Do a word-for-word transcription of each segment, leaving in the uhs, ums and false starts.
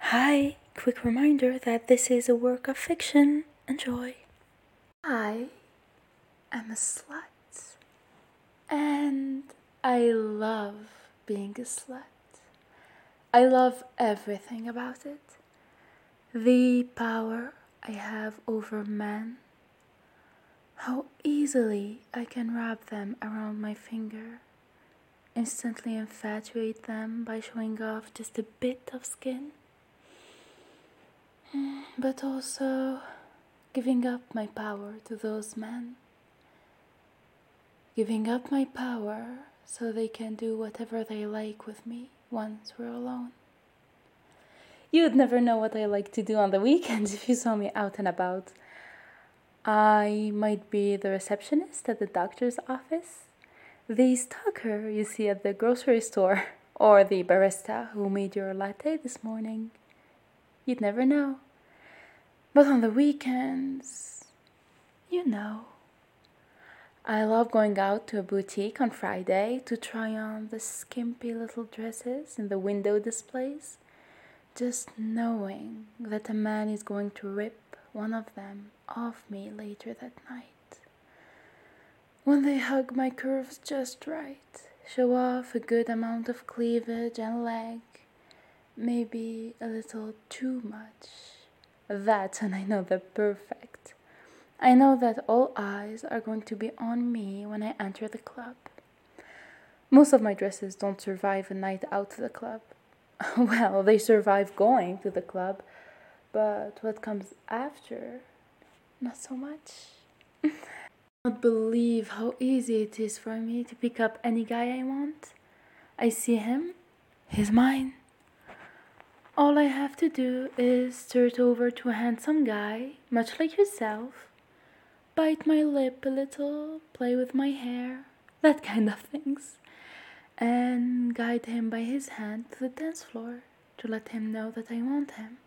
Hi, quick reminder that this is a work of fiction. Enjoy. I am a slut, and I love being a slut. I love everything about it. The power I have over men, how easily I can wrap them around my finger, instantly infatuate them by showing off just a bit of skin, but also giving up my power to those men. Giving up my power so they can do whatever they like with me once we're alone. You'd never know what I like to do on the weekends if you saw me out and about. I might be the receptionist at the doctor's office, the stalker you see at the grocery store, or the barista who made your latte this morning. You'd never know. But on the weekends, you know. I love going out to a boutique on Friday to try on the skimpy little dresses in the window displays, just knowing that a man is going to rip one of them off me later that night. When they hug my curves just right, show off a good amount of cleavage and leg, maybe a little too much. That's when I know they're perfect. I know that all eyes are going to be on me when I enter the club. Most of my dresses don't survive a night out to the club. Well, they survive going to the club, but what comes after, not so much. I don't believe how easy it is for me to pick up any guy I want. I see him, he's mine. All I have to do is skirt over to a handsome guy, much like yourself, bite my lip a little, play with my hair, that kind of things, and guide him by his hand to the dance floor to let him know that I want him.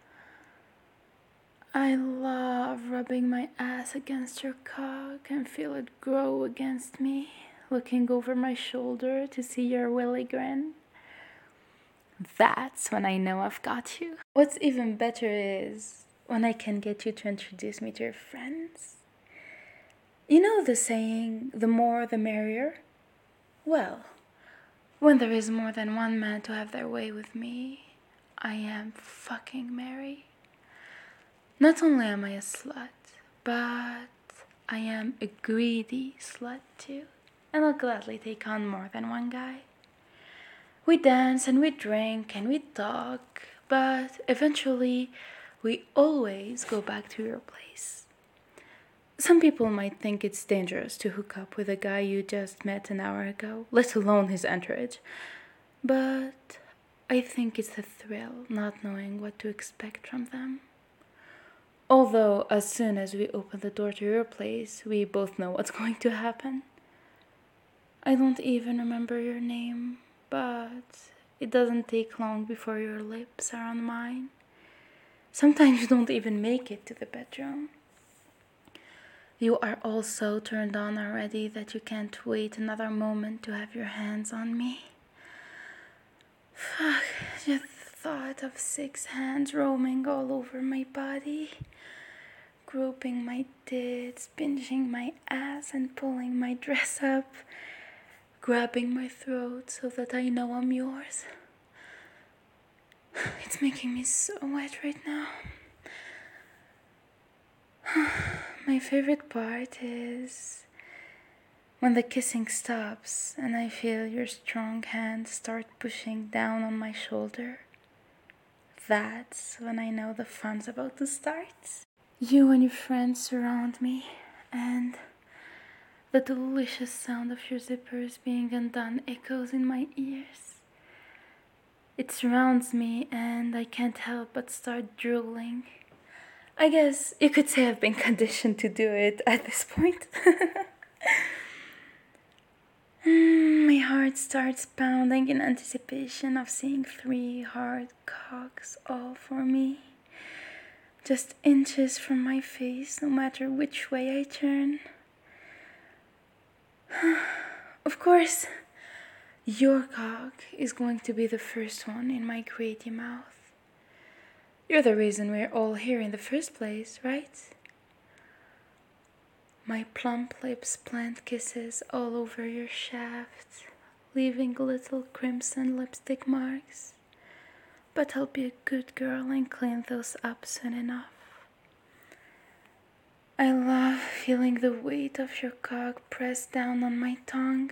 I love rubbing my ass against your cock and feel it grow against me, looking over my shoulder to see your willy grin. That's when I know I've got you. What's even better is when I can get you to introduce me to your friends. You know the saying, the more the merrier? Well, when there is more than one man to have their way with me, I am fucking merry. Not only am I a slut, but I am a greedy slut too, and I'll gladly take on more than one guy. We dance and we drink and we talk, but eventually we always go back to your place. Some people might think it's dangerous to hook up with a guy you just met an hour ago, let alone his entourage. But I think it's a thrill not knowing what to expect from them. Although, as soon as we open the door to your place, we both know what's going to happen. I don't even remember your name, but it doesn't take long before your lips are on mine. Sometimes you don't even make it to the bedroom. You are all so turned on already that you can't wait another moment to have your hands on me. Fuck, just thought of six hands roaming all over my body, groping my tits, pinching my ass and pulling my dress up, grabbing my throat so that I know I'm yours. It's making me so wet right now. My favorite part is when the kissing stops and I feel your strong hand start pushing down on my shoulder. That's when I know the fun's about to start. You and your friends surround me, and the delicious sound of your zippers being undone echoes in my ears. It surrounds me and I can't help but start drooling. I guess you could say I've been conditioned to do it at this point. mm, my heart starts pounding in anticipation of seeing three hard cocks all for me. Just inches from my face, no matter which way I turn. Of course, your cock is going to be the first one in my greedy mouth. You're the reason we're all here in the first place, right? My plump lips plant kisses all over your shaft, leaving little crimson lipstick marks. But I'll be a good girl and clean those up soon enough. I love feeling the weight of your cock pressed down on my tongue.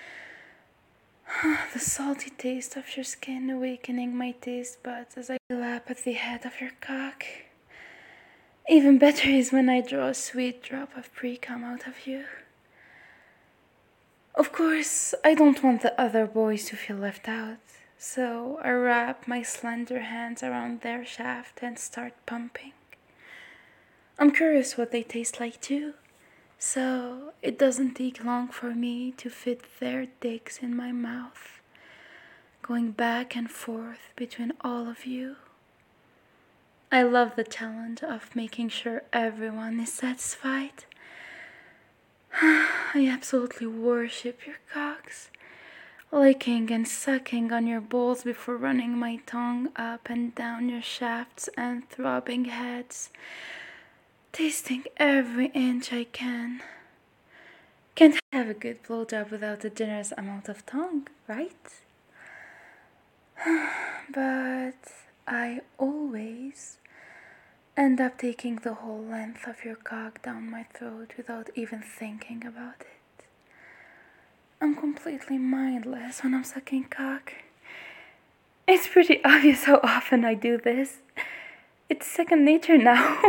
The salty taste of your skin awakening my taste buds as I lap at the head of your cock. Even better is when I draw a sweet drop of pre-cum out of you. Of course, I don't want the other boys to feel left out, so I wrap my slender hands around their shaft and start pumping. I'm curious what they taste like too, so it doesn't take long for me to fit their dicks in my mouth, going back and forth between all of you. I love the challenge of making sure everyone is satisfied. I absolutely worship your cocks, licking and sucking on your balls before running my tongue up and down your shafts and throbbing heads, tasting every inch I can. Can't have a good blowjob without a generous amount of tongue, right? But I always end up taking the whole length of your cock down my throat without even thinking about it. I'm completely mindless when I'm sucking cock. It's pretty obvious how often I do this. It's second nature now.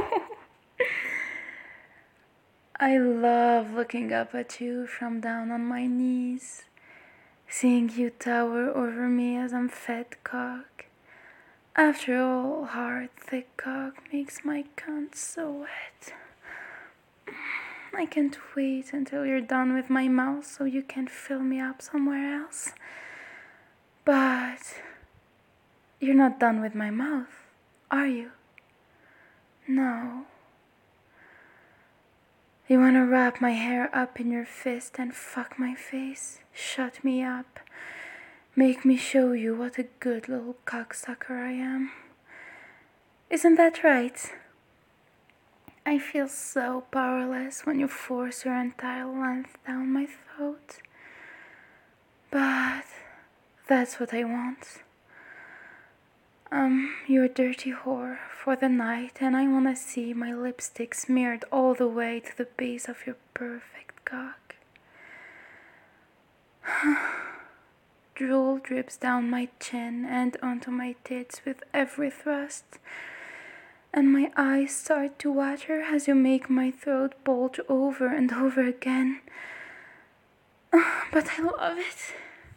I love looking up at you from down on my knees, seeing you tower over me as I'm fed cock. After all, hard, thick cock makes my cunt so wet. I can't wait until you're done with my mouth so you can fill me up somewhere else. But you're not done with my mouth, are you? No. You wanna wrap my hair up in your fist and fuck my face? Shut me up. Make me show you what a good little cocksucker I am. Isn't that right? I feel so powerless when you force your entire length down my throat. But that's what I want. Um, you're a dirty whore for the night, and I wanna see my lipstick smeared all the way to the base of your perfect cock. Drool drips down my chin and onto my tits with every thrust, and my eyes start to water as you make my throat bulge over and over again. But I love it.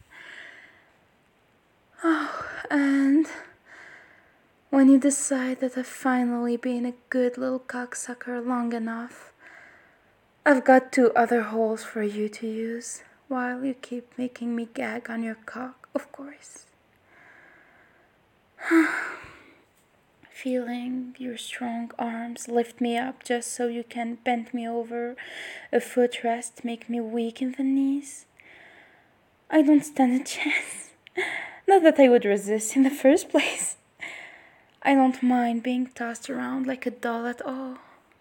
Oh, and when you decide that I've finally been a good little cocksucker long enough, I've got two other holes for you to use, while you keep making me gag on your cock, of course. Feeling your strong arms lift me up just so you can bend me over a footrest, make me weak in the knees. I don't stand a chance. Not that I would resist in the first place. I don't mind being tossed around like a doll at all.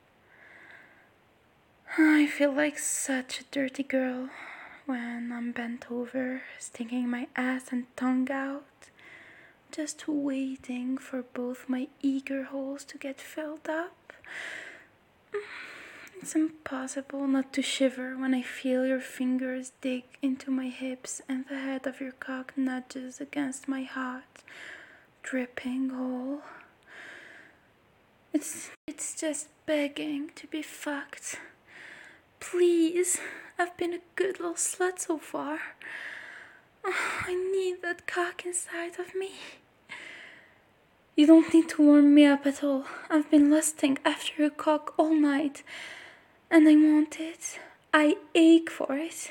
I feel like such a dirty girl when I'm bent over, sticking my ass and tongue out, just waiting for both my eager holes to get filled up. It's impossible not to shiver when I feel your fingers dig into my hips and the head of your cock nudges against my hot, dripping hole. It's, it's just begging to be fucked. Please, I've been a good little slut so far. Oh, I need that cock inside of me. You don't need to warm me up at all. I've been lusting after your cock all night, and I want it. I ache for it.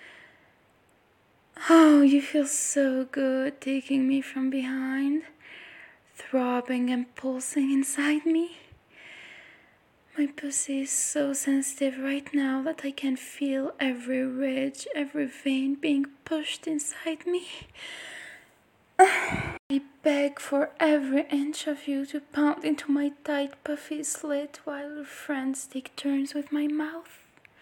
Oh, you feel so good taking me from behind, throbbing and pulsing inside me. My pussy is so sensitive right now that I can feel every ridge, every vein being pushed inside me. I beg for every inch of you to pound into my tight, puffy slit while your friends take turns with my mouth.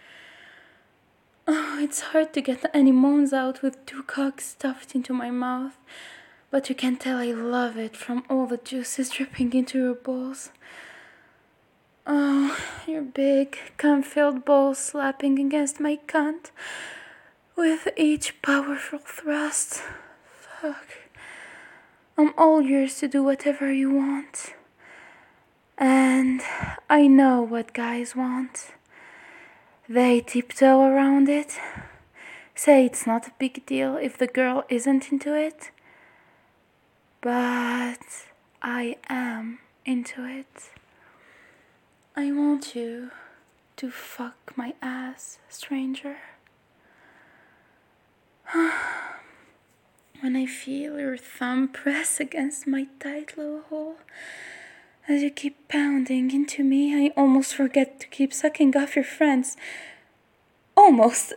Oh, it's hard to get any moans out with two cocks stuffed into my mouth, but you can tell I love it from all the juices dripping into your balls. Oh, your big, cum-filled balls slapping against my cunt with each powerful thrust. Fuck. I'm all yours to do whatever you want. And I know what guys want. They tiptoe around it. Say it's not a big deal if the girl isn't into it. But I am into it. I want you to fuck my ass, stranger. When I feel your thumb press against my tight little hole, as you keep pounding into me, I almost forget to keep sucking off your friends. Almost.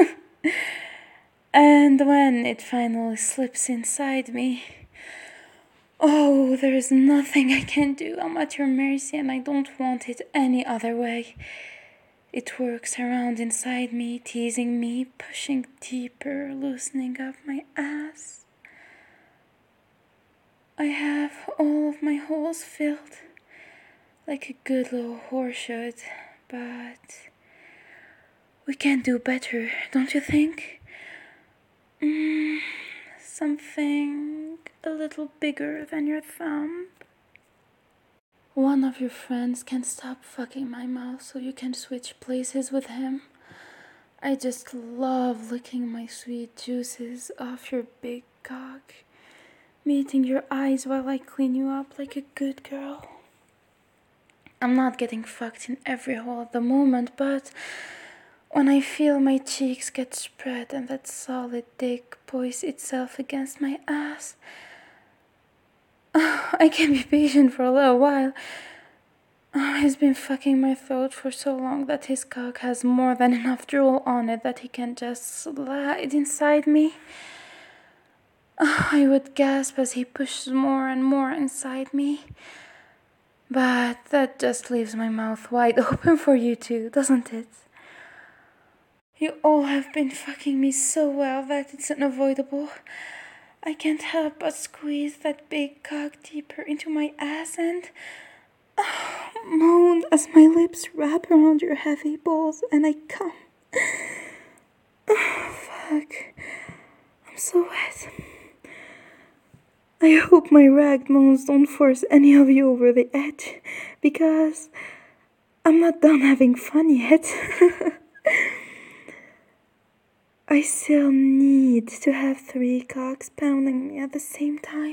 And when it finally slips inside me, oh, there's nothing I can do. I'm at your mercy and I don't want it any other way. It works around inside me, teasing me, pushing deeper, loosening up my ass. I have all of my holes filled, like a good little whore should, but we can do better, don't you think? Mm, something a little bigger than your thumb. One of your friends can stop fucking my mouth so you can switch places with him. I just love licking my sweet juices off your big cock, meeting your eyes while I clean you up like a good girl. I'm not getting fucked in every hole at the moment, but when I feel my cheeks get spread and that solid dick poise itself against my ass, I can be patient for a little while. Oh, he's been fucking my throat for so long that his cock has more than enough drool on it that he can just slide inside me. Oh, I would gasp as he pushes more and more inside me. But that just leaves my mouth wide open for you too, doesn't it? You all have been fucking me so well that it's unavoidable. I can't help but squeeze that big cock deeper into my ass and oh, moan as my lips wrap around your heavy balls and I come. Oh, fuck. I'm so wet. I hope my ragged moans don't force any of you over the edge, because I'm not done having fun yet. I still need to have three cocks pounding me at the same time.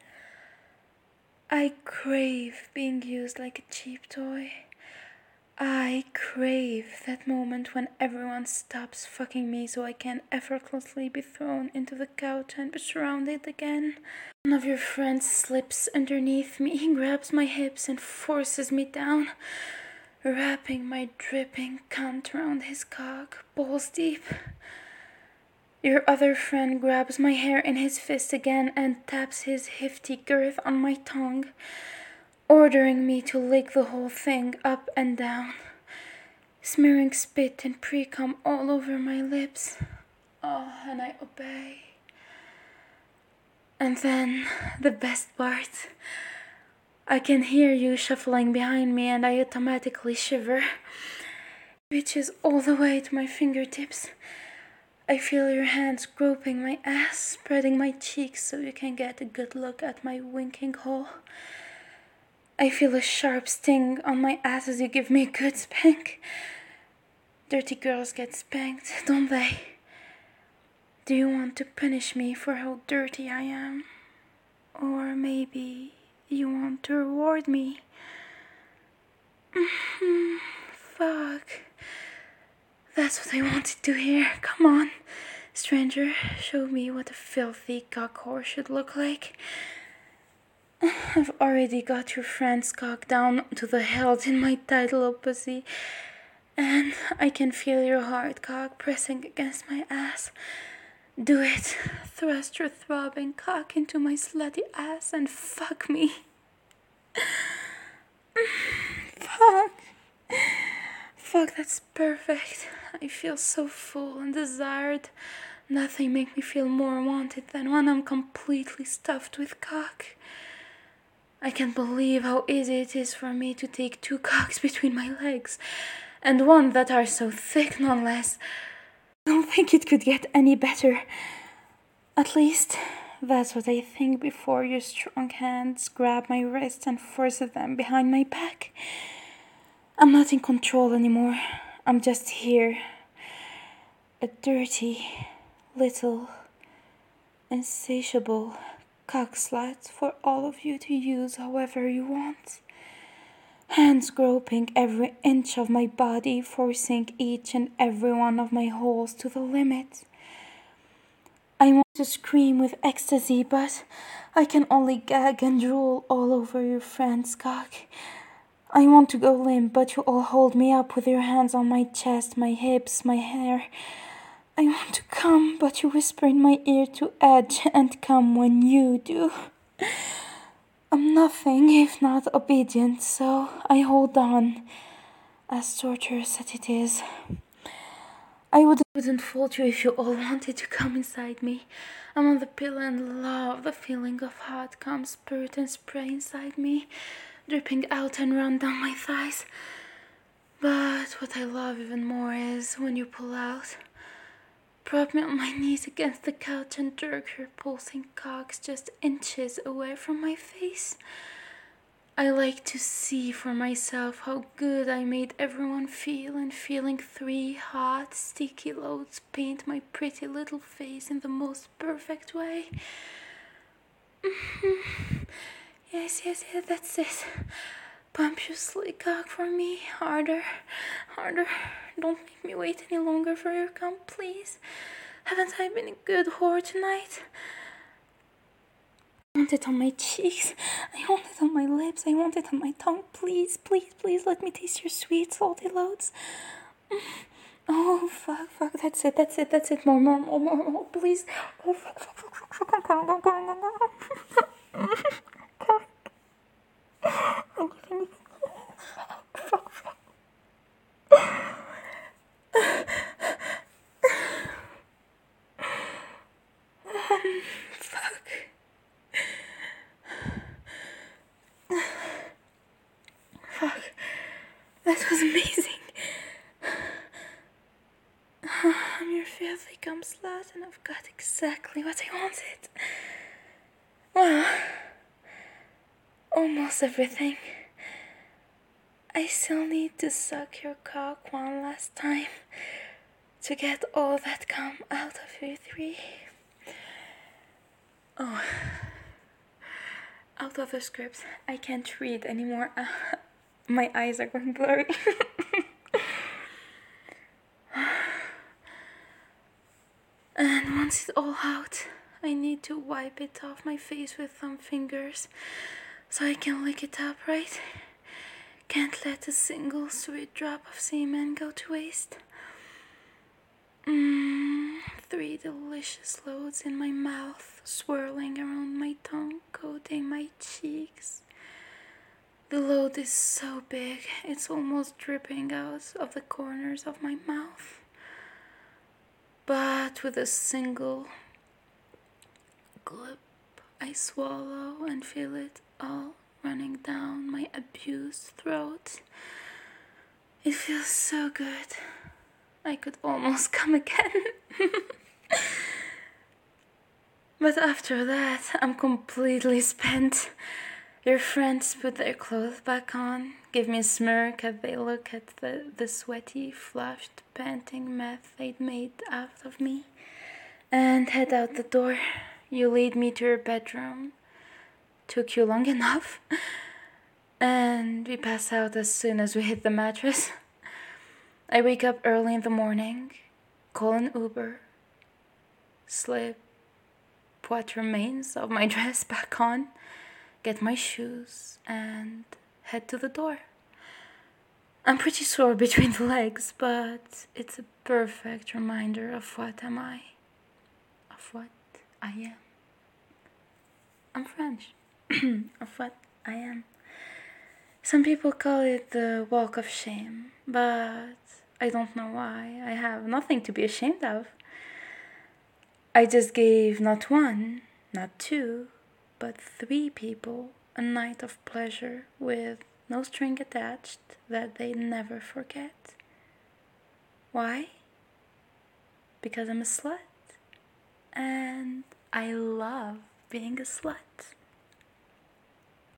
I crave being used like a cheap toy. I crave that moment when everyone stops fucking me so I can effortlessly be thrown into the couch and be surrounded again. One of your friends slips underneath me, grabs my hips and forces me down, wrapping my dripping cunt around his cock, balls deep. Your other friend grabs my hair in his fist again and taps his hefty girth on my tongue, ordering me to lick the whole thing up and down, smearing spit and pre-cum all over my lips. Oh, and I obey. And then, the best part, I can hear you shuffling behind me and I automatically shiver. Reaches all the way to my fingertips. I feel your hands groping my ass, spreading my cheeks so you can get a good look at my winking hole. I feel a sharp sting on my ass as you give me a good spank. Dirty girls get spanked, don't they? Do you want to punish me for how dirty I am? Or maybe you want to reward me? Mm-hmm. Fuck. That's what I wanted to hear. Come on, stranger, show me what a filthy cock whore should look like. I've already got your friend's cock down to the hilt in my tight little pussy, and I can feel your hard cock pressing against my ass. Do it. Thrust your throbbing cock into my slutty ass and fuck me. Fuck. Fuck, that's perfect. I feel so full and desired. Nothing makes me feel more wanted than when I'm completely stuffed with cock. I can't believe how easy it is for me to take two cocks between my legs, and one that are so thick nonetheless. I don't think it could get any better. At least, that's what I think before your strong hands grab my wrists and force them behind my back. I'm not in control anymore. I'm just here. A dirty, little, insatiable cock slut for all of you to use however you want. Hands groping every inch of my body, forcing each and every one of my holes to the limit. I want to scream with ecstasy, but I can only gag and drool all over your friend's cock. I want to go limp, but you all hold me up with your hands on my chest, my hips, my hair. I want to come, but you whisper in my ear to edge and come when you do. I'm nothing if not obedient, so I hold on, as torturous as it is. I wouldn't, wouldn't fault you if you all wanted to come inside me. I'm on the pillow and love the feeling of hot cum spurt and spray inside me, dripping out and run down my thighs. But what I love even more is when you pull out. Prop me on my knees against the couch and jerk your pulsing cocks just inches away from my face. I like to see for myself how good I made everyone feel, and feeling three hot, sticky loads paint my pretty little face in the most perfect way. Mm-hmm. Yes, yes, yes, that's it. Pump your slick cock for me. Harder, harder. Don't make me wait any longer for your cum, please. Haven't I been a good whore tonight? I want it on my cheeks. I want it on my lips. I want it on my tongue. Please, please, please let me taste your sweet, salty loads. Oh, fuck, fuck. That's it, that's it, that's it. More, more, more, more, more. Please. Oh, fuck, fuck, fuck, fuck, fuck. I'm coming, I'm coming, I'm coming. Fuck, fuck. Fuck. Fuck. That was amazing. I'm your filthy cum slut, and I've got exactly what I wanted. Well, almost everything. I still need to suck your cock one last time to get all that cum out of you three. Oh, out of the script. I can't read anymore. Uh, my eyes are going blurry. And once it's all out, I need to wipe it off my face with some fingers so I can lick it up, right? Can't let a single sweet drop of semen go to waste. Mmm, three delicious loads in my mouth, swirling around my tongue, coating my cheeks. The load is so big, it's almost dripping out of the corners of my mouth. But with a single glip, I swallow and feel it all running down my abused throat. It feels so good. I could almost come again. But after that, I'm completely spent. Your friends put their clothes back on, give me a smirk as they look at the, the sweaty, flushed, panting mess they'd made out of me, and head out the door. You lead me to your bedroom. Took you long enough. And we pass out as soon as we hit the mattress. I wake up early in the morning, call an Uber, slip what remains of my dress back on, get my shoes, and head to the door. I'm pretty sore between the legs, but it's a perfect reminder of what am I? of what I am. I'm French of what I am. Some people call it the walk of shame, but I don't know why. I have nothing to be ashamed of. I just gave not one, not two, but three people a night of pleasure with no string attached that they never forget. Why? Because I'm a slut. And I love being a slut.